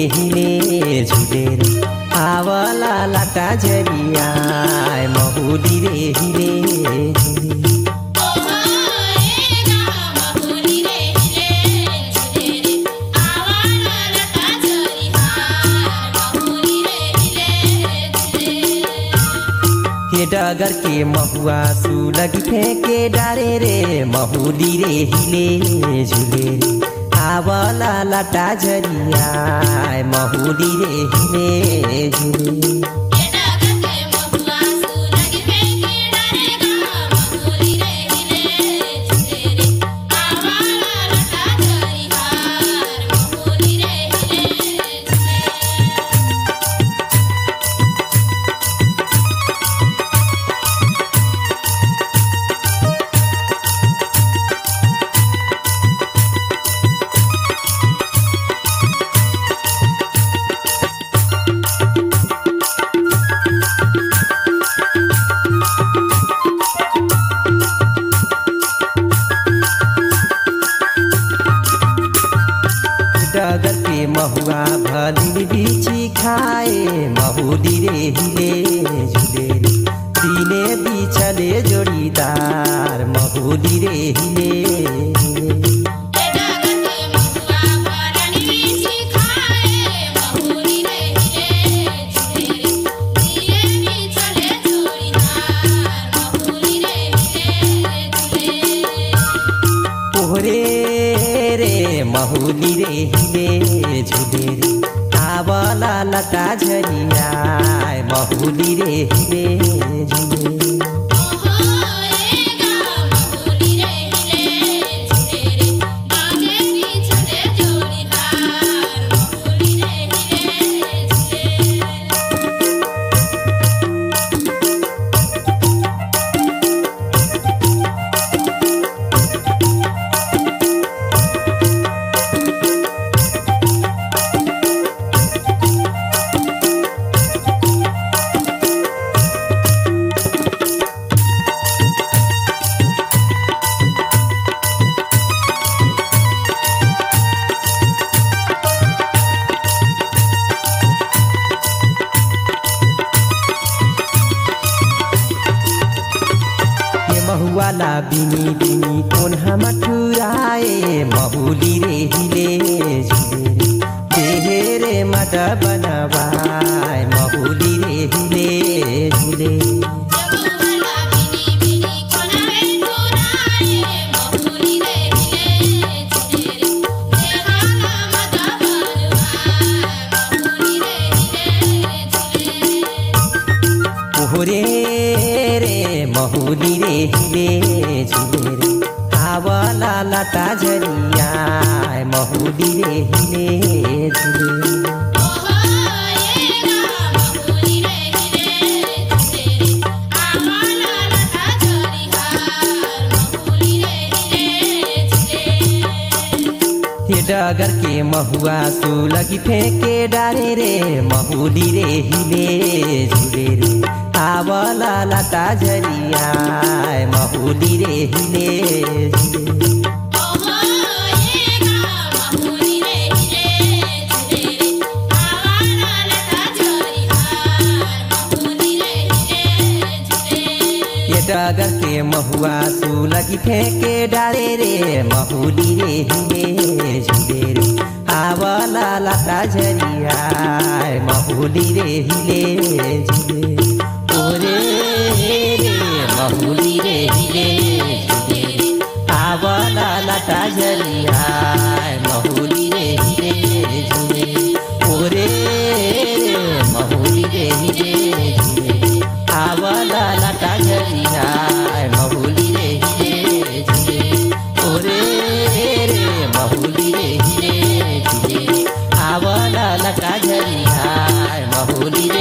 हिले झुले रे आवला लाटा झरिया महुली रे हिले झुले डगर के महुआ सू लगी फेंके डारे रे महुली रे हिले झूले रे आवला लाटा झरिया महुली रे हिले झूले डगर के महुआ भली बीची खाए महुली रे हिले झूले रे दिने बिछले जोड़ीदार महुली रे हिले महुली रे हिले झूले रे आवला लता झरिया महुली रे हिले झूले महुआला बिनी बिनी कोन हम ठुराए महुली रे हिले झूले रे देहे रे मद बनवाए महुली रे हिले झूले ओहरे महुली रे हिले झूले रे आवला लाटा झरिया महुली रे हिले झूले डगर के महुआ सू लगी फेंके डारे रे महुली रे हिले झूले रे आवला लाटा झरिया महुली रे हिले झूले डगर के महुआ सू लगी फेंके डारे रे महुली रे हिले झूले रे आवला लाटा झरिया महुली रे हिले झूले ओरे रे महुली रे हिले झूले रे आवला लाटा झरिया महुली रे हिले झूले ओरे रे महुली रे हिले झूले आवला लाटा झरिया महुली रे हिले झूले ओरे रे महुली रे हिले झूले आवला लाटा झरिया महुली